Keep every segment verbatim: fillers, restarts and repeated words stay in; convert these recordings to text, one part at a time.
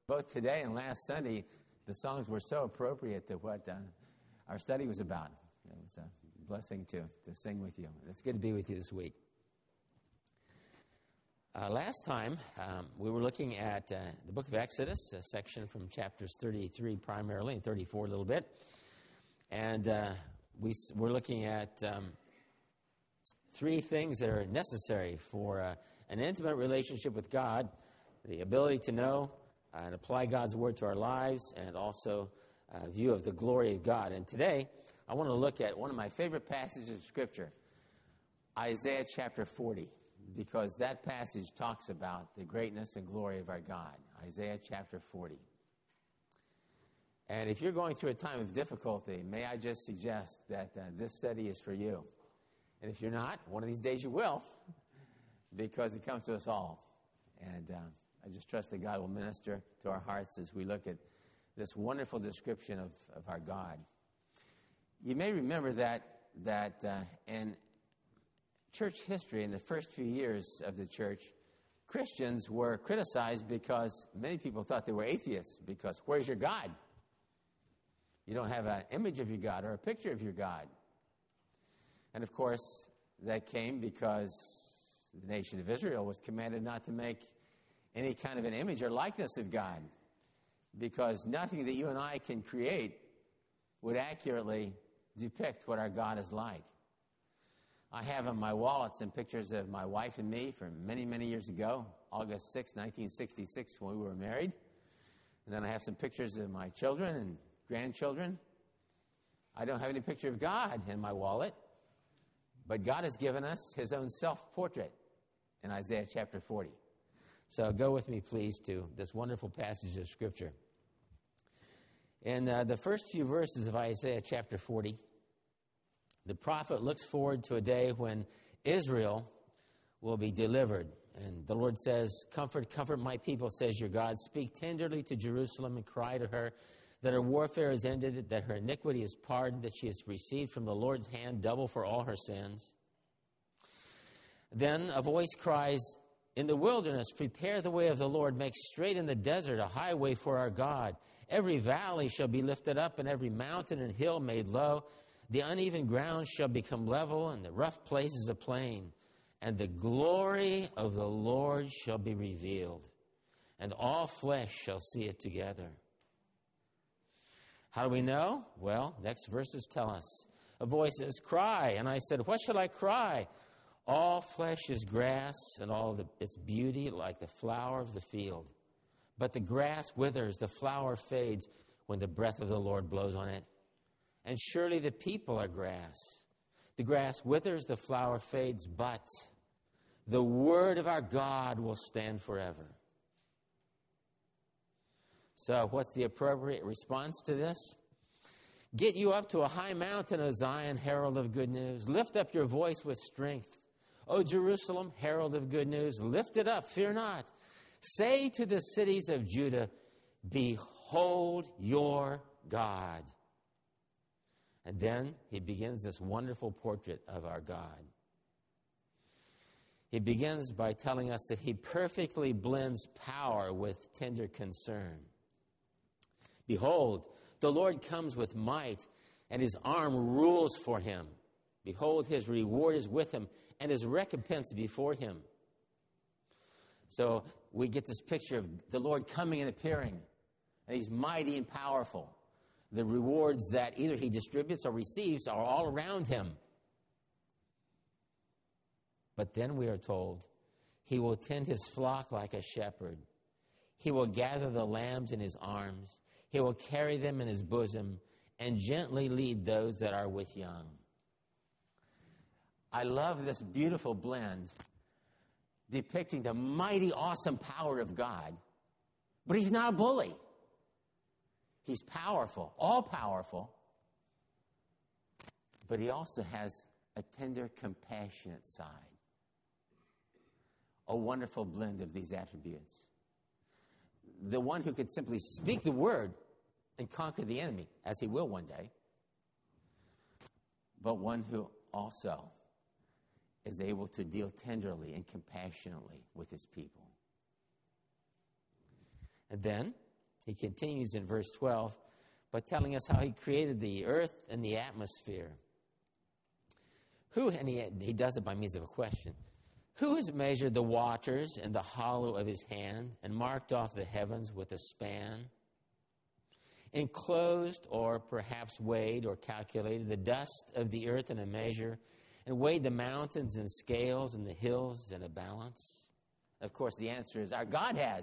Both today and last Sunday, the songs were so appropriate to what uh, our study was about. It was a blessing to, to sing with you. It's good to be with you this week. Uh, last time, um, we were looking at uh, the book of Exodus, a section from chapters thirty-three primarily, and thirty-four a little bit. And uh, we, we're looking at um, three things that are necessary for uh, an intimate relationship with God: the ability to know and apply God's word to our lives, and also a view of the glory of God. And today, I want to look at one of my favorite passages of Scripture, Isaiah chapter forty, because that passage talks about the greatness and glory of our God. Isaiah chapter forty. And if you're going through a time of difficulty, may I just suggest that uh, this study is for you. And if you're not, one of these days you will, because it comes to us all. And uh, I just trust that God will minister to our hearts as we look at this wonderful description of, of our God. You may remember that, that uh, in church history, in the first few years of the church, Christians were criticized because many people thought they were atheists, because where's your God? You don't have an image of your God or a picture of your God. And of course, that came because the nation of Israel was commanded not to make any kind of an image or likeness of God, because nothing that you and I can create would accurately depict what our God is like. I have in my wallet some pictures of my wife and me from many, many years ago, August sixth, nineteen sixty-six, when we were married. And then I have some pictures of my children and grandchildren. I don't have any picture of God in my wallet, but God has given us his own self-portrait in Isaiah chapter forty. So go with me, please, to this wonderful passage of Scripture. In uh, the first few verses of Isaiah chapter forty, the prophet looks forward to a day when Israel will be delivered. And the Lord says, "Comfort, comfort my people, says your God. Speak tenderly to Jerusalem and cry to her that her warfare is ended, that her iniquity is pardoned, that she has received from the Lord's hand double for all her sins." Then a voice cries, "In the wilderness, prepare the way of the Lord. Make straight in the desert a highway for our God. Every valley shall be lifted up, and every mountain and hill made low. The uneven ground shall become level, and the rough places a plain. And the glory of the Lord shall be revealed, and all flesh shall see it together." How do we know? Well, next verses tell us. A voice says, "Cry." And I said, "What shall I cry?" "All flesh is grass, and all the, its beauty like the flower of the field. But the grass withers, the flower fades when the breath of the Lord blows on it. And surely the people are grass. The grass withers, the flower fades, but the word of our God will stand forever." So what's the appropriate response to this? "Get you up to a high mountain, O Zion, herald of good news. Lift up your voice with strength. O Jerusalem, herald of good news, lift it up, fear not. Say to the cities of Judah, behold your God." And then he begins this wonderful portrait of our God. He begins by telling us that he perfectly blends power with tender concern. "Behold, the Lord comes with might, and his arm rules for him. Behold, his reward is with him, and his recompense before him." So we get this picture of the Lord coming and appearing, and he's mighty and powerful. The rewards that either he distributes or receives are all around him. But then we are told, he will tend his flock like a shepherd. He will gather the lambs in his arms. He will carry them in his bosom and gently lead those that are with young. I love this beautiful blend depicting the mighty, awesome power of God. But he's not a bully. He's powerful, all-powerful. But he also has a tender, compassionate side. A wonderful blend of these attributes. The one who could simply speak the word and conquer the enemy, as he will one day. But one who also is able to deal tenderly and compassionately with his people. And then He continues in verse twelve by telling us how he created the earth and the atmosphere. Who, and he, he does it by means of a question, who has measured the waters in the hollow of his hand and marked off the heavens with a span? Enclosed or perhaps weighed or calculated the dust of the earth in a measure and weighed the mountains in scales and the hills in a balance? Of course, the answer is our God has.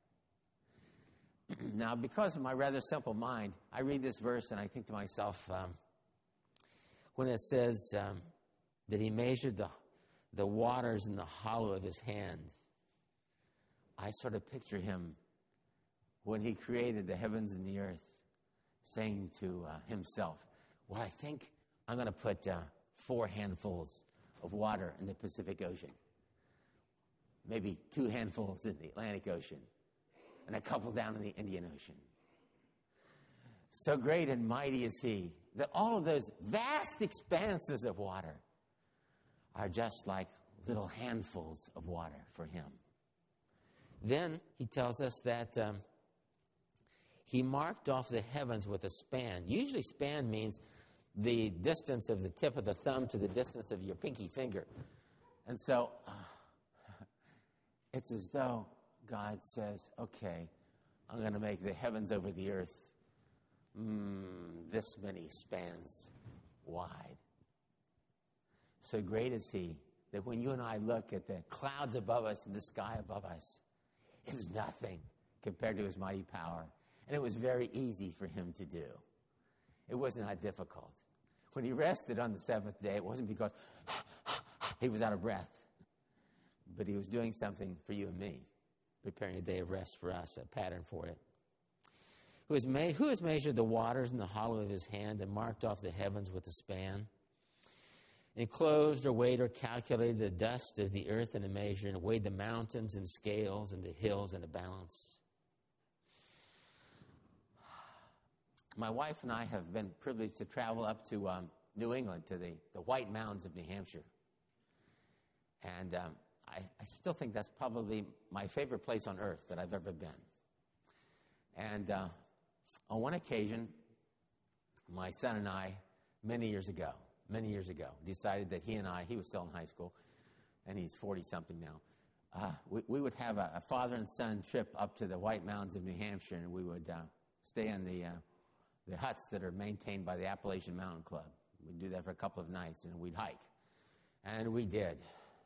Now, because of my rather simple mind, I read this verse and I think to myself, um, when it says um, that he measured the, the waters in the hollow of his hand, I sort of picture him when he created the heavens and the earth, saying to uh, himself, well, I think I'm going to put uh, four handfuls of water in the Pacific Ocean, maybe two handfuls in the Atlantic Ocean, and a couple down in the Indian Ocean. So great and mighty is he that all of those vast expanses of water are just like little handfuls of water for him. Then he tells us that um, he marked off the heavens with a span. Usually span means the distance of the tip of the thumb to the distance of your pinky finger. And so uh, it's as though God says, okay, I'm going to make the heavens over the earth mm, this many spans wide. So great is he that when you and I look at the clouds above us and the sky above us, it is nothing compared to his mighty power. And it was very easy for him to do. It was not difficult. When he rested on the seventh day, it wasn't because he was out of breath, but he was doing something for you and me, preparing a day of rest for us, a pattern for it. Who has, made, who has measured the waters in the hollow of his hand and marked off the heavens with a span? Enclosed or weighed or calculated the dust of the earth in a measure and weighed the mountains in scales and the hills in a balance? My wife and I have been privileged to travel up to um, New England, to the, the White Mountains of New Hampshire. And um, I, I still think that's probably my favorite place on earth that I've ever been. And uh, on one occasion, my son and I, many years ago, many years ago, decided that he and I, he was still in high school, and he's forty-something now, uh, we, we would have a, a father and son trip up to the White Mountains of New Hampshire, and we would uh, stay in the, uh, the huts that are maintained by the Appalachian Mountain Club. We'd do that for a couple of nights, and we'd hike. And we did.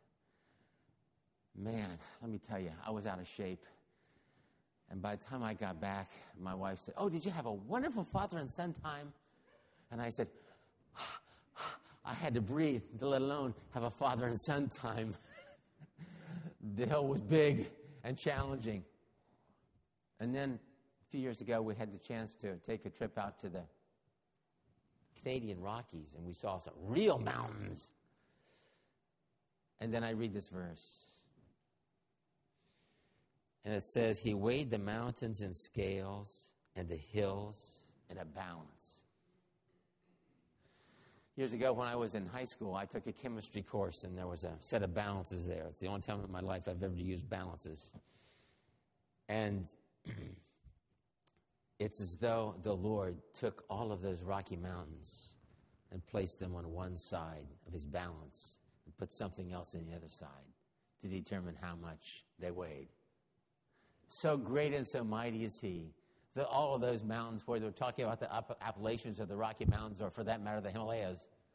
Man, let me tell you, I was out of shape. And by the time I got back, my wife said, oh, did you have a wonderful father and son time? And I said, I had to breathe, let alone have a father and son time. The hill was big and challenging. And then a few years ago, we had the chance to take a trip out to the Canadian Rockies, and we saw some real mountains. And then I read this verse. And it says, he weighed the mountains in scales and the hills in a balance. Years ago, when I was in high school, I took a chemistry course, and there was a set of balances there. It's the only time in my life I've ever used balances. And it's as though the Lord took all of those Rocky Mountains and placed them on one side of his balance and put something else on the other side to determine how much they weighed. So great and so mighty is he that all of those mountains, whether we're talking about the Appalachians or the Rocky Mountains, or for that matter, the Himalayas,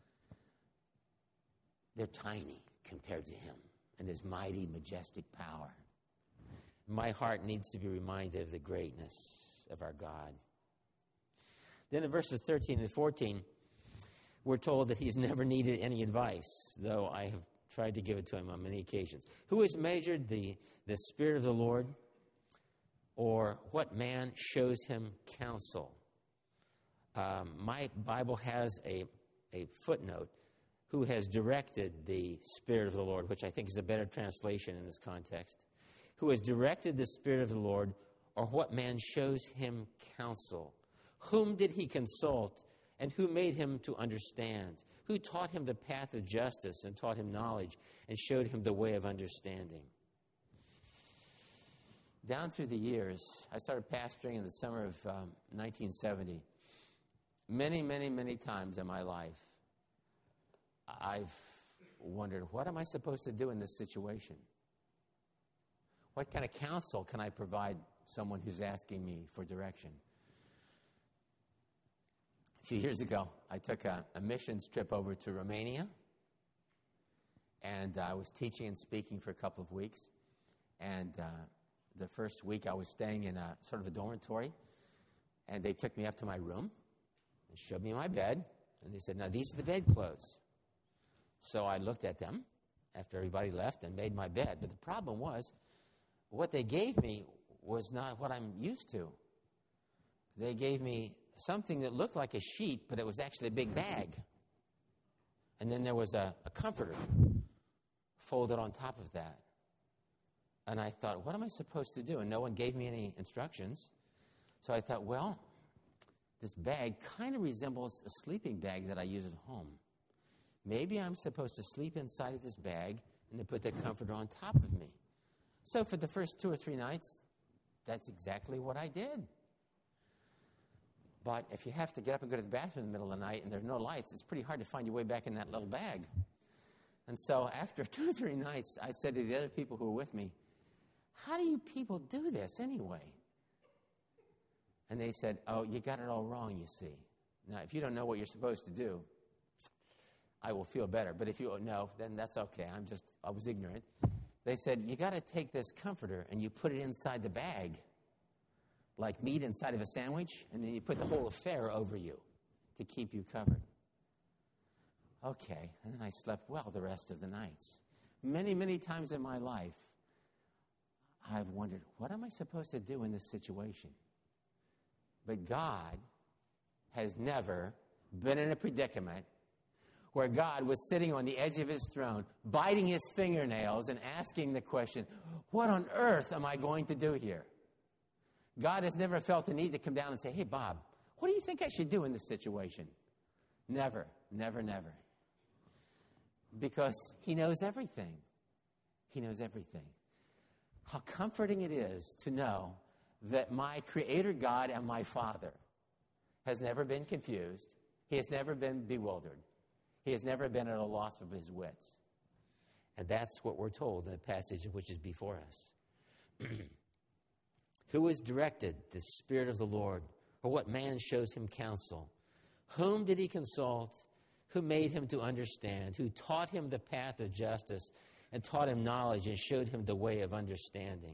they're tiny compared to him and his mighty, majestic power. My heart needs to be reminded of the greatness of our God. Then in verses thirteen and fourteen, we're told that he's never needed any advice, though I have tried to give it to him on many occasions. Who has measured the, the Spirit of the Lord? Or what man shows him counsel? Um, my Bible has a, a footnote, who has directed the Spirit of the Lord, which I think is a better translation in this context. Who has directed the Spirit of the Lord, or what man shows him counsel? Whom did he consult, and who made him to understand? Who taught him the path of justice, and taught him knowledge, and showed him the way of understanding? down through the years, I started pastoring in the summer of um, nineteen seventy. Many, many, many times in my life, I've wondered, what am I supposed to do in this situation? What kind of counsel can I provide someone who's asking me for direction? A few years ago, I took a, a missions trip over to Romania, and uh, I was teaching and speaking for a couple of weeks. And uh, the first week, I was staying in a sort of a dormitory, and they took me up to my room and showed me my bed, and they said, "Now, these are the bedclothes." So I looked at them after everybody left and made my bed. But the problem was, what they gave me was not what I'm used to. They gave me something that looked like a sheet, but it was actually a big bag. And then there was a, a comforter folded on top of that. And I thought, what am I supposed to do? And no one gave me any instructions. So I thought, well, this bag kind of resembles a sleeping bag that I use at home. Maybe I'm supposed to sleep inside of this bag and then put the comforter on top of me. So for the first two or three nights, that's exactly what I did. But if you have to get up and go to the bathroom in the middle of the night and there's no lights, it's pretty hard to find your way back in that little bag. And so after two or three nights, I said to the other people who were with me, "How do you people do this anyway?" And they said, "Oh, you got it all wrong, you see. Now, if you don't know what you're supposed to do, I will feel better. But if you know, then that's okay. I'm just, I was ignorant." They said, "You got to take this comforter and you put it inside the bag, like meat inside of a sandwich, and then you put the whole affair over you to keep you covered." Okay, and then I slept well the rest of the nights. Many, many times in my life, I've wondered, what am I supposed to do in this situation? But God has never been in a predicament where God was sitting on the edge of his throne, biting his fingernails and asking the question, what on earth am I going to do here? God has never felt the need to come down and say, "Hey, Bob, what do you think I should do in this situation?" Never, never, never. Because he knows everything. He knows everything. How comforting it is to know that my Creator God and my Father has never been confused. He has never been bewildered. He has never been at a loss of his wits. And that's what we're told in the passage which is before us. Who has directed the Spirit of the Lord? Or what man shows him counsel? Whom did he consult? Who made him to understand? Who taught him the path of justice and taught him knowledge and showed him the way of understanding?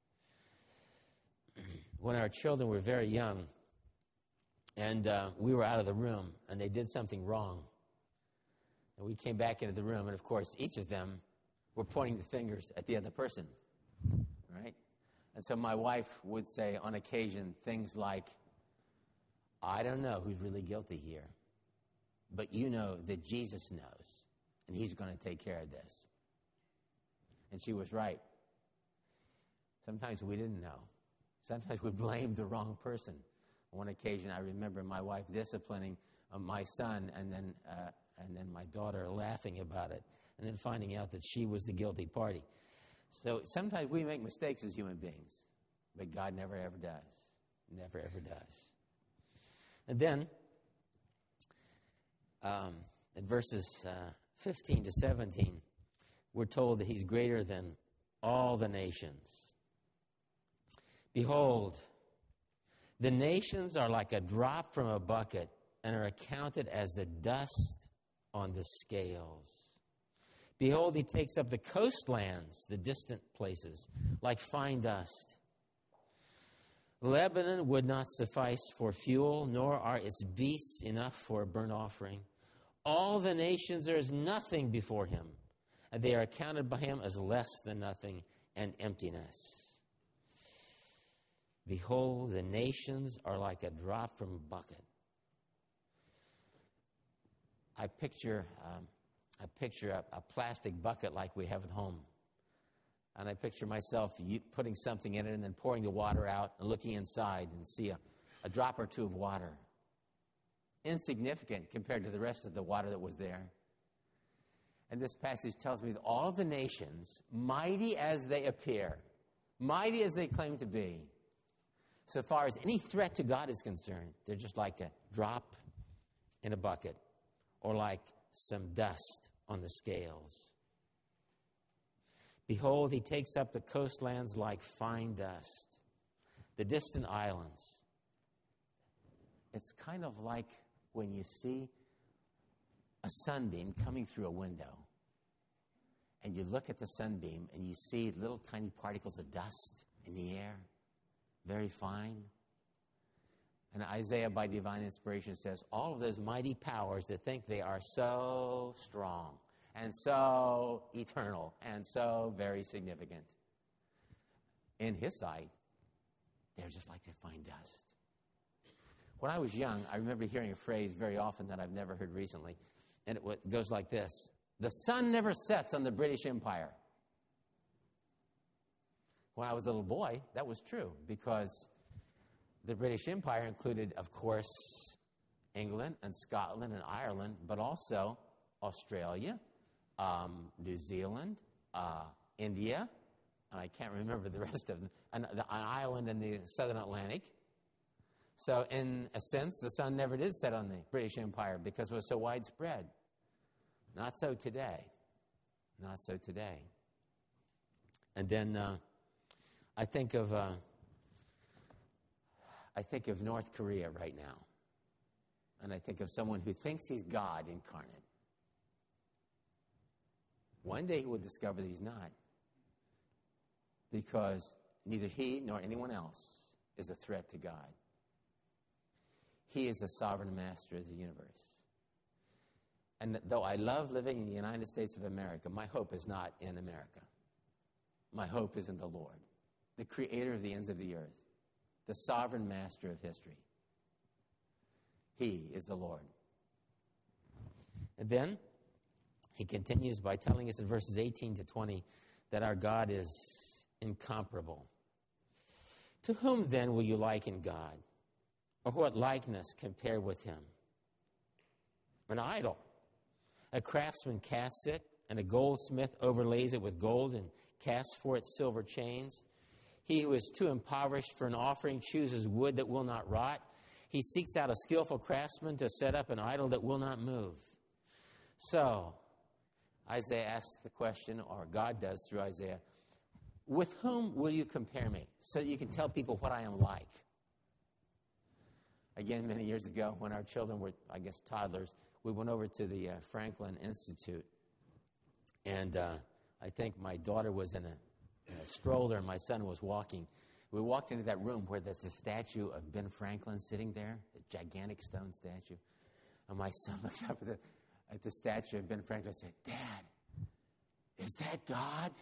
When our children were very young and uh, we were out of the room and they did something wrong, and we came back into the room, and of course each of them were pointing the fingers at the other person, right? And so my wife would say on occasion things like, "I don't know who's really guilty here, but you know that Jesus knows, and he's going to take care of this." And she was right. Sometimes we didn't know. Sometimes we blamed the wrong person. On one occasion, I remember my wife disciplining uh, my son, and then uh, and then my daughter laughing about it, and then finding out that she was the guilty party. So sometimes we make mistakes as human beings, but God never ever does. Never ever does. And then, um, in verses uh, fifteen to seventeen, we're told that he's greater than all the nations. Behold, the nations are like a drop from a bucket and are accounted as the dust on the scales. Behold, he takes up the coastlands, the distant places, like fine dust. Lebanon would not suffice for fuel, nor are its beasts enough for a burnt offering. All the nations are as nothing before him, and they are accounted by him as less than nothing and emptiness. Behold, the nations are like a drop from a bucket. I picture, um, I picture a, a plastic bucket like we have at home. And I picture myself putting something in it and then pouring the water out and looking inside and see a, a drop or two of water. Insignificant compared to the rest of the water that was there. And this passage tells me that all the nations, mighty as they appear, mighty as they claim to be, so far as any threat to God is concerned, they're just like a drop in a bucket or like some dust on the scales. Behold, he takes up the coastlands like fine dust, the distant islands. It's kind of like when you see a sunbeam coming through a window, and you look at the sunbeam and you see little tiny particles of dust in the air, very fine. And Isaiah, by divine inspiration, says, all of those mighty powers that think they are so strong and so eternal and so very significant, in his sight, they're just like the fine dust. When I was young, I remember hearing a phrase very often that I've never heard recently, and it goes like this: the sun never sets on the British Empire. When I was a little boy, that was true, because the British Empire included, of course, England and Scotland and Ireland, but also Australia, um, New Zealand, uh, India, and I can't remember the rest of them, an, an island in the Southern Atlantic. So in a sense, the sun never did set on the British Empire because it was so widespread. Not so today. Not so today. And then uh, I think of uh, I think of North Korea right now. And I think of someone who thinks he's God incarnate. One day he will discover that he's not, because neither he nor anyone else is a threat to God. He is the sovereign master of the universe. And though I love living in the United States of America, my hope is not in America. My hope is in the Lord, the creator of the ends of the earth, the sovereign master of history. He is the Lord. And then he continues by telling us in verses eighteen to twenty that our God is incomparable. To whom then will you liken God? Or what likeness compare with him? An idol. A craftsman casts it, and a goldsmith overlays it with gold and casts for it silver chains. He who is too impoverished for an offering chooses wood that will not rot. He seeks out a skillful craftsman to set up an idol that will not move. So, Isaiah asks the question, or God does through Isaiah, with whom will you compare me? So that you can tell people what I am like. Again, many years ago, when our children were, I guess, toddlers, we went over to the uh, Franklin Institute. And uh, I think my daughter was in a, in a stroller and my son was walking. We walked into that room where there's a statue of Ben Franklin sitting there, a gigantic stone statue. And my son looked up at the, at the statue of Ben Franklin and said, "Dad, is that God?"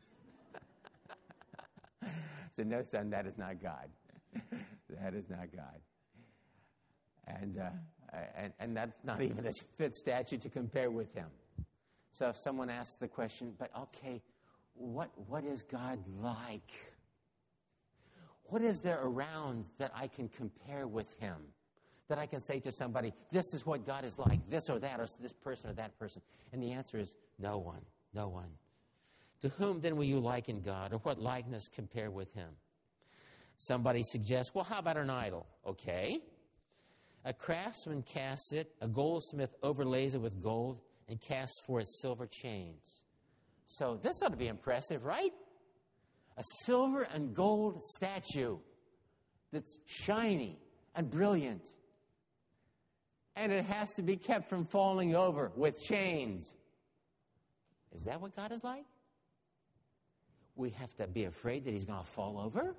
I said, "No, son, that is not God. That is not God." And, uh, and and that's not even a fit statue to compare with him. So if someone asks the question, but okay, what what is God like? What is there around that I can compare with him? That I can say to somebody, this is what God is like, this or that, or this person or that person. And the answer is no one, no one. To whom then will you liken God, or what likeness compare with him? Somebody suggests, well, how about an idol? Okay. A craftsman casts it, a goldsmith overlays it with gold, and casts for it silver chains. So this ought to be impressive, right? A silver and gold statue that's shiny and brilliant. And it has to be kept from falling over with chains. Is that what God is like? We have to be afraid that he's going to fall over?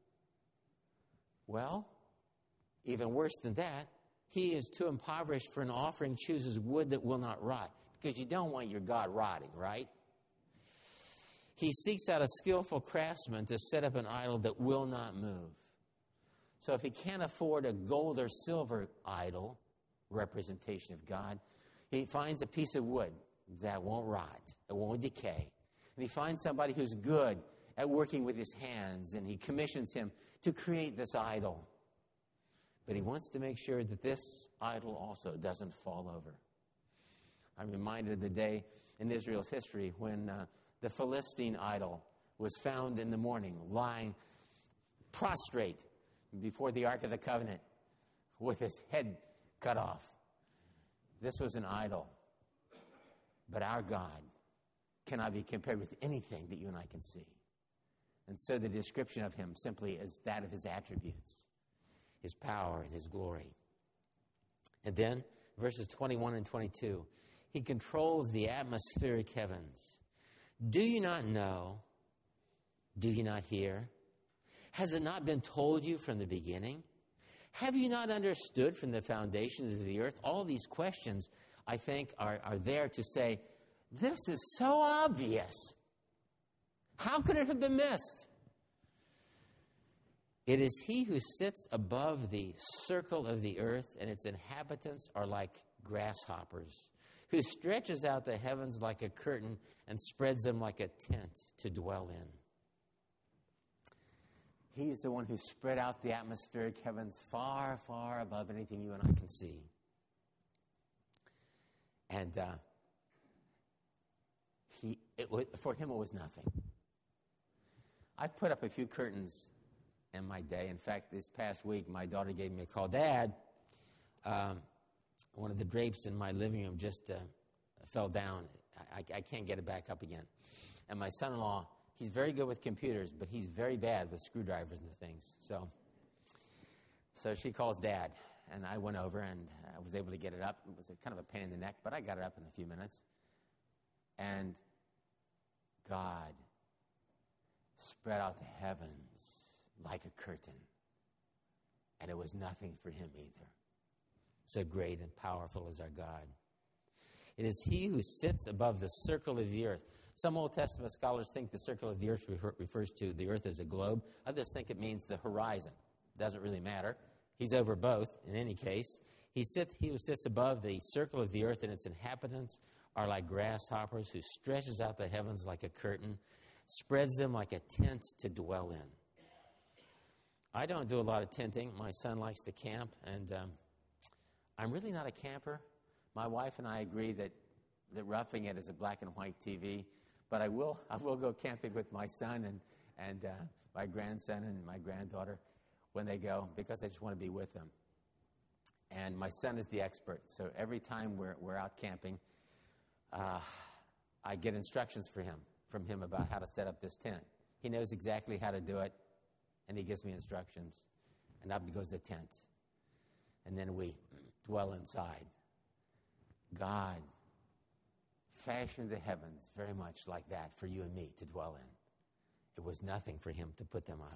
Well, even worse than that, he is too impoverished for an offering, chooses wood that will not rot. Because you don't want your God rotting, right? He seeks out a skillful craftsman to set up an idol that will not move. So if he can't afford a gold or silver idol, representation of God, he finds a piece of wood that won't rot, it won't decay. And he finds somebody who's good at working with his hands, and he commissions him to create this idol. But he wants to make sure that this idol also doesn't fall over. I'm reminded of the day in Israel's history when uh, the Philistine idol was found in the morning, lying prostrate before the Ark of the Covenant with his head cut off. This was an idol. But our God cannot be compared with anything that you and I can see. And so the description of him simply is that of his attributes, his power and his glory. And then, verses twenty-one and twenty-two, he controls the atmospheric heavens. Do you not know? Do you not hear? Has it not been told you from the beginning? Have you not understood from the foundations of the earth? All these questions, I think, are, are there to say, this is so obvious. How could it have been missed? It is he who sits above the circle of the earth, and its inhabitants are like grasshoppers, who stretches out the heavens like a curtain and spreads them like a tent to dwell in. He's the one who spread out the atmospheric heavens far, far above anything you and I can see. And uh, he, it was, for him, it was nothing. I put up a few curtains in my day. In fact, this past week, my daughter gave me a call. Dad, um, one of the drapes in my living room just uh, fell down. I, I can't get it back up again. And my son-in-law, he's very good with computers, but he's very bad with screwdrivers and things. So, so she calls Dad, and I went over, and I was able to get it up. It was a, kind of a pain in the neck, but I got it up in a few minutes. And God spread out the heavens like a curtain, and it was nothing for him either. So great and powerful is our God. It is he who sits above the circle of the earth. Some Old Testament scholars think the circle of the earth refer, refers to the earth as a globe. Others think it means the horizon. Doesn't really matter. He's over both in any case. He sits. He who sits above the circle of the earth, and its inhabitants are like grasshoppers, who stretches out the heavens like a curtain, spreads them like a tent to dwell in. I don't do a lot of tenting. My son likes to camp, and um, I'm really not a camper. My wife and I agree that, that Roughing It is a black and white T V, but I will I will go camping with my son and, and uh, my grandson and my granddaughter when they go, because I just want to be with them. And my son is the expert, so every time we're, we're out camping, uh, I get instructions for him, from him about how to set up this tent. He knows exactly how to do it, and he gives me instructions, and up goes the tent. And then we dwell inside. God fashioned the heavens very much like that for you and me to dwell in. It was nothing for him to put them up.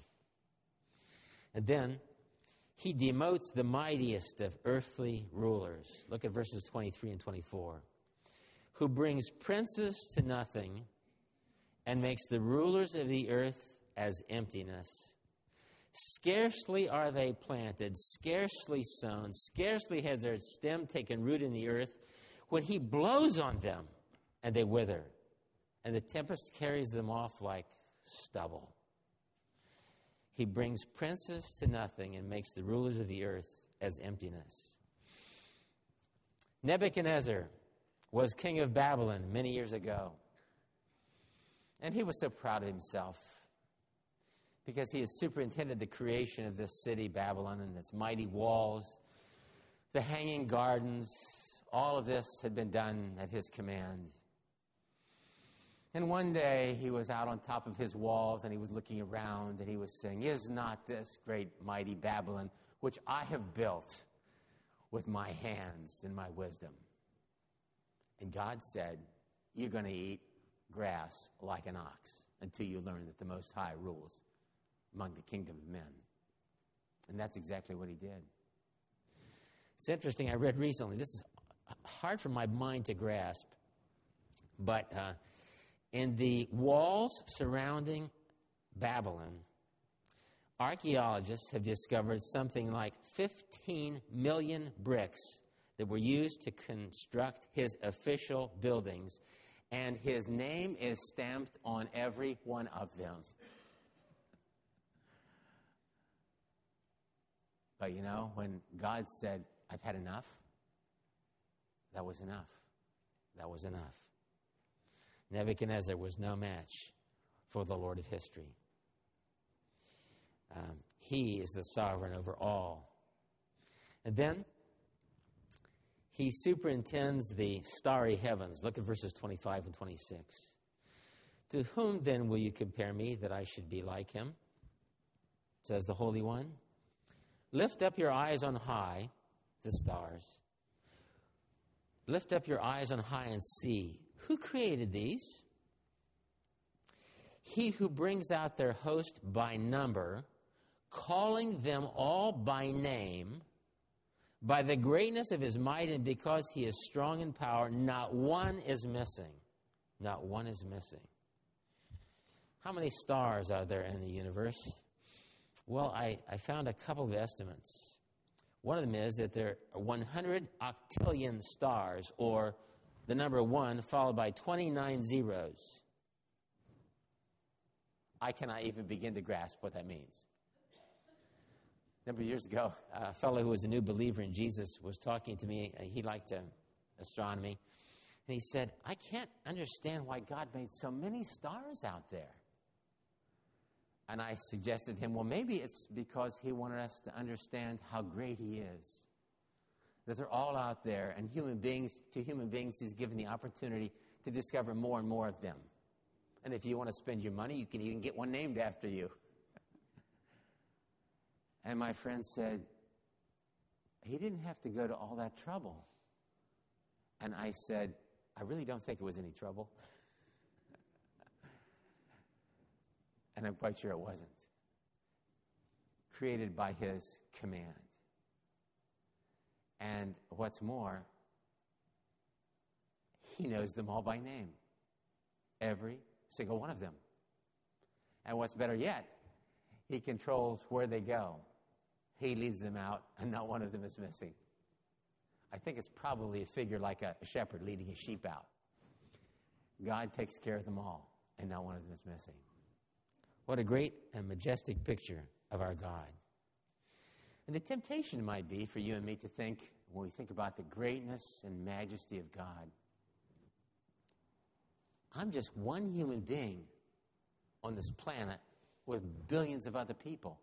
And then he demotes the mightiest of earthly rulers. Look at verses twenty-three and twenty-four. Who brings princes to nothing and makes the rulers of the earth as emptiness. Scarcely are they planted, scarcely sown, scarcely has their stem taken root in the earth, when he blows on them, and they wither, and the tempest carries them off like stubble. He brings princes to nothing and makes the rulers of the earth as emptiness. Nebuchadnezzar was king of Babylon many years ago, and he was so proud of himself because he had superintended the creation of this city, Babylon, and its mighty walls, the hanging gardens. All of this had been done at his command. And one day he was out on top of his walls, and he was looking around, and he was saying, "Is not this great mighty Babylon, which I have built with my hands and my wisdom?" And God said, "You're going to eat grass like an ox until you learn that the Most High rules among the kingdom of men." And that's exactly what he did. It's interesting, I read recently, this is hard for my mind to grasp, but uh, in the walls surrounding Babylon, archaeologists have discovered something like fifteen million bricks that were used to construct his official buildings, and his name is stamped on every one of them. But you know, when God said, "I've had enough," that was enough. That was enough. Nebuchadnezzar was no match for the Lord of history. Um, he is the sovereign over all. And then he superintends the starry heavens. Look at verses twenty-five and twenty-six. To whom then will you compare me that I should be like him? Says the Holy One. Lift up your eyes on high, the stars. Lift up your eyes on high and see. Who created these? He who brings out their host by number, calling them all by name, by the greatness of his might and because he is strong in power, not one is missing. Not one is missing. How many stars are there in the universe? Well, I, I found a couple of estimates. One of them is that there are one hundred octillion stars, or the number one followed by twenty-nine zeros. I cannot even begin to grasp what that means. A number of years ago, a fellow who was a new believer in Jesus was talking to me. He liked uh, astronomy. And he said, I can't understand why God made so many stars out there. And I suggested to him, well, maybe it's because he wanted us to understand how great he is. That they're all out there, and human beings, to human beings, he's given the opportunity to discover more and more of them. And if you want to spend your money, you can even get one named after you. And my friend said, he didn't have to go to all that trouble. And I said, I really don't think it was any trouble. And I'm quite sure it wasn't. Created by his command. And what's more, he knows them all by name. Every single one of them. And what's better yet, he controls where they go. He leads them out, and not one of them is missing. I think it's probably a figure like a shepherd leading his sheep out. God takes care of them all, and not one of them is missing. What a great and majestic picture of our God. And the temptation might be for you and me to think, when we think about the greatness and majesty of God, I'm just one human being on this planet with billions of other people.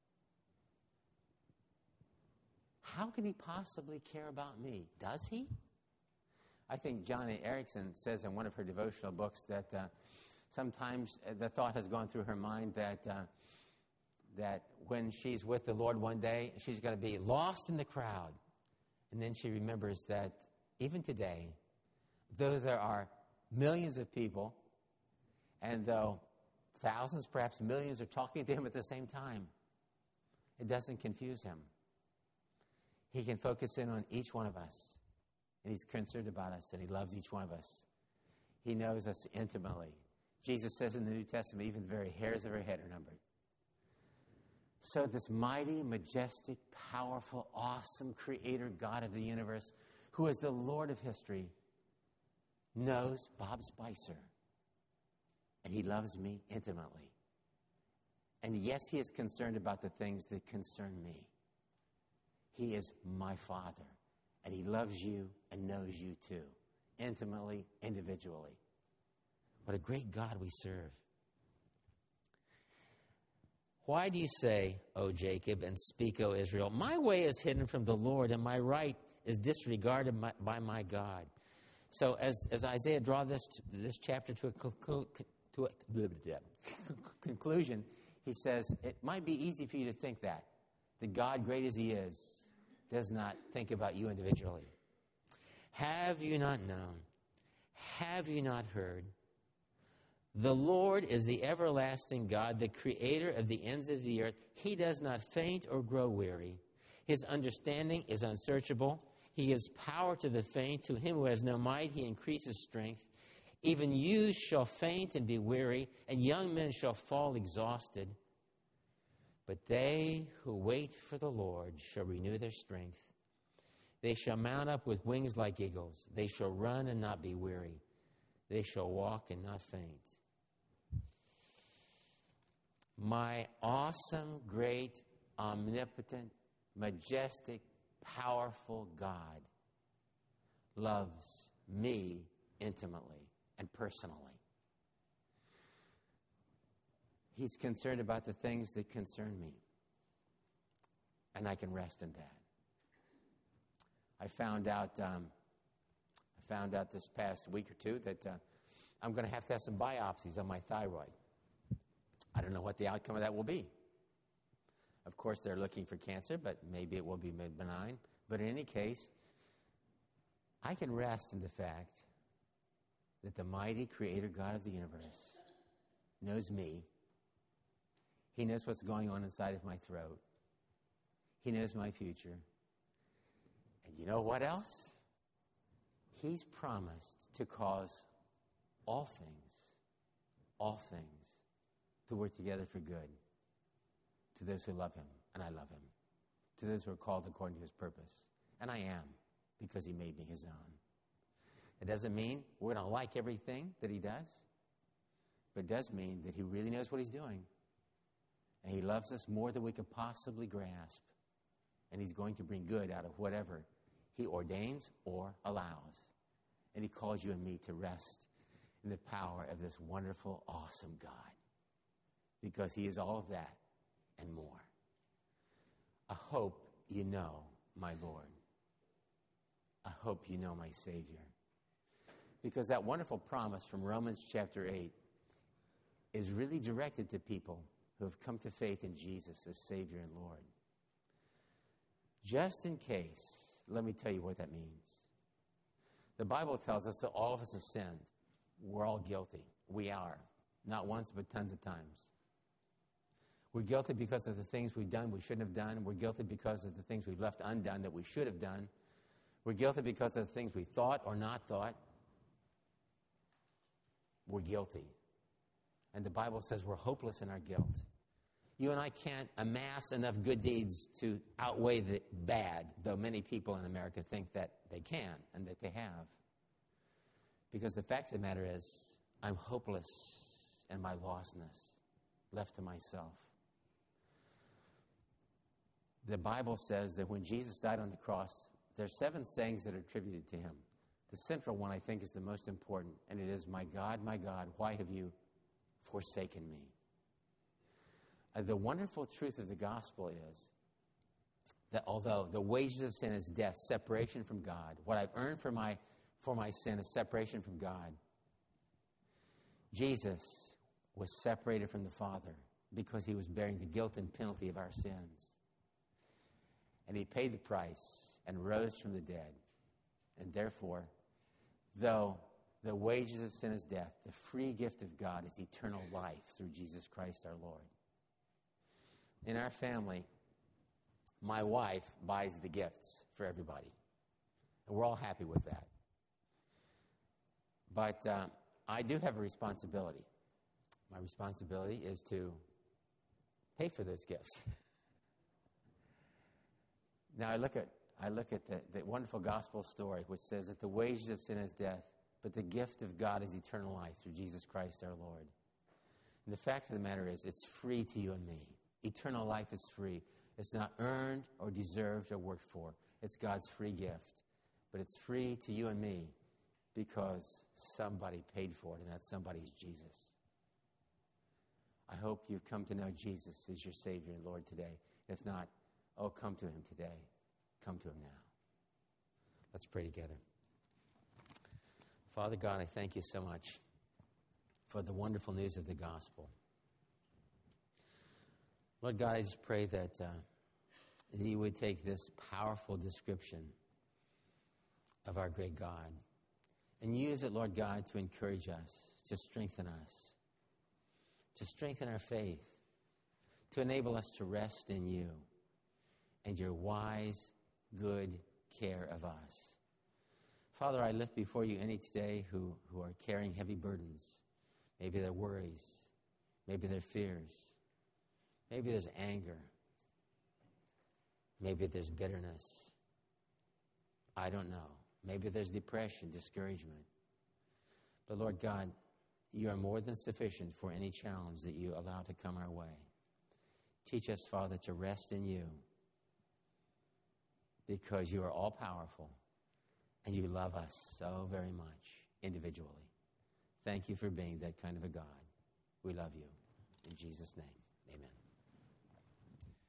How can he possibly care about me? Does he? I think Joni Eareckson says in one of her devotional books that uh, sometimes the thought has gone through her mind that uh, that when she's with the Lord one day, she's going to be lost in the crowd. And then she remembers that even today, though there are millions of people, and though thousands, perhaps millions, are talking to him at the same time, it doesn't confuse him. He can focus in on each one of us, and he's concerned about us, and he loves each one of us. He knows us intimately. Jesus says in the New Testament, even the very hairs of our head are numbered. So this mighty, majestic, powerful, awesome creator God of the universe, who is the Lord of history, knows Bob Spicer. And he loves me intimately. And yes, he is concerned about the things that concern me. He is my Father. And he loves you and knows you too. Intimately, individually. What a great God we serve. Why do you say, O Jacob, and speak, O Israel, my way is hidden from the Lord, and my right is disregarded by, by my God? So as, as Isaiah draws this, this chapter to a, conclu- to a blah, blah, blah, conclusion, he says, it might be easy for you to think that, that God, great as he is, does not think about you individually. Have you not known? Have you not heard? The Lord is the everlasting God, the creator of the ends of the earth. He does not faint or grow weary. His understanding is unsearchable. He gives power to the faint. To him who has no might, he increases strength. Even youths shall faint and be weary, and young men shall fall exhausted. But they who wait for the Lord shall renew their strength. They shall mount up with wings like eagles. They shall run and not be weary. They shall walk and not faint. My awesome, great, omnipotent, majestic, powerful God loves me intimately and personally. He's concerned about the things that concern me. And I can rest in that. I found out, um, I found out this past week or two that uh, I'm going to have to have some biopsies on my thyroid. I don't know what the outcome of that will be. Of course, they're looking for cancer, but maybe it will be benign. But in any case, I can rest in the fact that the mighty Creator God of the universe knows me. He knows what's going on inside of my throat. He knows my future. And you know what else? He's promised to cause all things, all things, to work together for good to those who love him, and I love him, to those who are called according to his purpose. And I am, because he made me his own. It doesn't mean we're going to like everything that he does, but it does mean that he really knows what he's doing. And he loves us more than we could possibly grasp. And he's going to bring good out of whatever he ordains or allows. And he calls you and me to rest in the power of this wonderful, awesome God. Because he is all of that and more. I hope you know my Lord. I hope you know my Savior. Because that wonderful promise from Romans chapter eight is really directed to people who have come to faith in Jesus as Savior and Lord. Just in case, let me tell you what that means. The Bible tells us that all of us have sinned. We're all guilty. We are. Not once, but tons of times. We're guilty because of the things we've done we shouldn't have done. We're guilty because of the things we've left undone that we should have done. We're guilty because of the things we thought or not thought. We're guilty. And the Bible says we're hopeless in our guilt. You and I can't amass enough good deeds to outweigh the bad, though many people in America think that they can and that they have. Because the fact of the matter is, I'm hopeless in my lostness, left to myself. The Bible says that when Jesus died on the cross, there are seven sayings that are attributed to him. The central one, I think, is the most important, and it is, "My God, my God, why have you forsaken me?" Uh, the wonderful truth of the gospel is that although the wages of sin is death, separation from God, what I've earned for my, for my sin is separation from God, Jesus was separated from the Father because he was bearing the guilt and penalty of our sins. And he paid the price and rose from the dead. And therefore, though the wages of sin is death, the free gift of God is eternal life through Jesus Christ our Lord. In our family, my wife buys the gifts for everybody. And we're all happy with that. But uh, I do have a responsibility. My responsibility is to pay for those gifts. Now I look at I look at the, the wonderful gospel story which says that the wages of sin is death, but the gift of God is eternal life through Jesus Christ our Lord. And the fact of the matter is, it's free to you and me. Eternal life is free. It's not earned or deserved or worked for. It's God's free gift. But it's free to you and me because somebody paid for it, and that somebody is Jesus. I hope you've come to know Jesus as your Savior and Lord today. If not, oh, come to him today. Come to him now. Let's pray together. Father God, I thank you so much for the wonderful news of the gospel. Lord God, I just pray that uh, you would take this powerful description of our great God and use it, Lord God, to encourage us, to strengthen us, to strengthen our faith, to enable us to rest in you and your wise, good care of us. Father, I lift before you any today who, who are carrying heavy burdens. Maybe they're worries. Maybe they're fears. Maybe there's anger. Maybe there's bitterness. I don't know. Maybe there's depression, discouragement. But Lord God, you are more than sufficient for any challenge that you allow to come our way. Teach us, Father, to rest in you because you are all-powerful and you love us so very much individually. Thank you for being that kind of a God. We love you. In Jesus' name, amen.